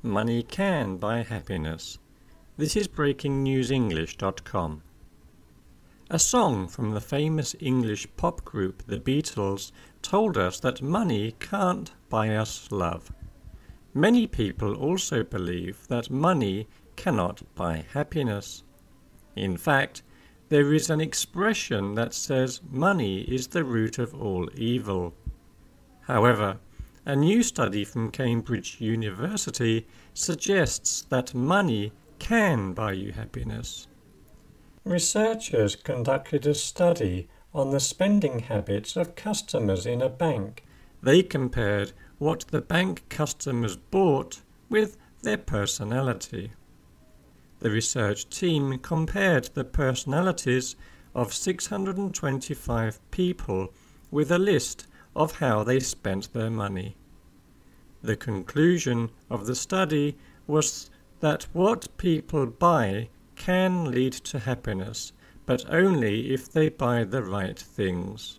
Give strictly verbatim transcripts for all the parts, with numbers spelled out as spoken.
Money can buy happiness. This is breaking news english dot com. A song from the famous English pop group The Beatles told us that money can't buy us love. Many people also believe that money cannot buy happiness. In fact, there is an expression that says money is the root of all evil. However, a new study from Cambridge University suggests that money can buy you happiness. Researchers conducted a study on the spending habits of customers in a bank. They compared what the bank customers bought with their personality. The research team compared the personalities of six hundred twenty-five people with a list of how they spent their money. The conclusion of the study was that what people buy can lead to happiness, but only if they buy the right things.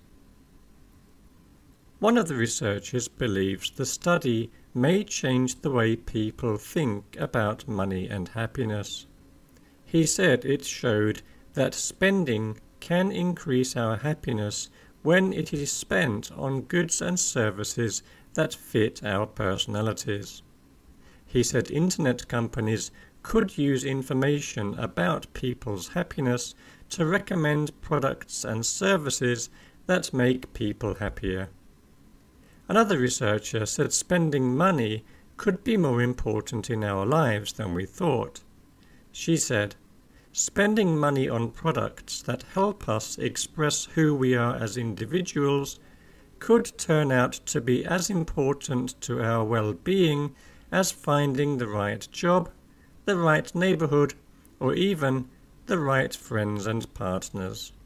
One of the researchers believes the study may change the way people think about money and happiness. He said it showed that spending can increase our happiness when it is spent on goods and services that fit our personalities. He said internet companies could use information about people's happiness to recommend products and services that make people happier. Another researcher said spending money could be more important in our lives than we thought. She said, spending money on products that help us express who we are as individuals could turn out to be as important to our well-being as finding the right job, the right neighborhood, or even the right friends and partners.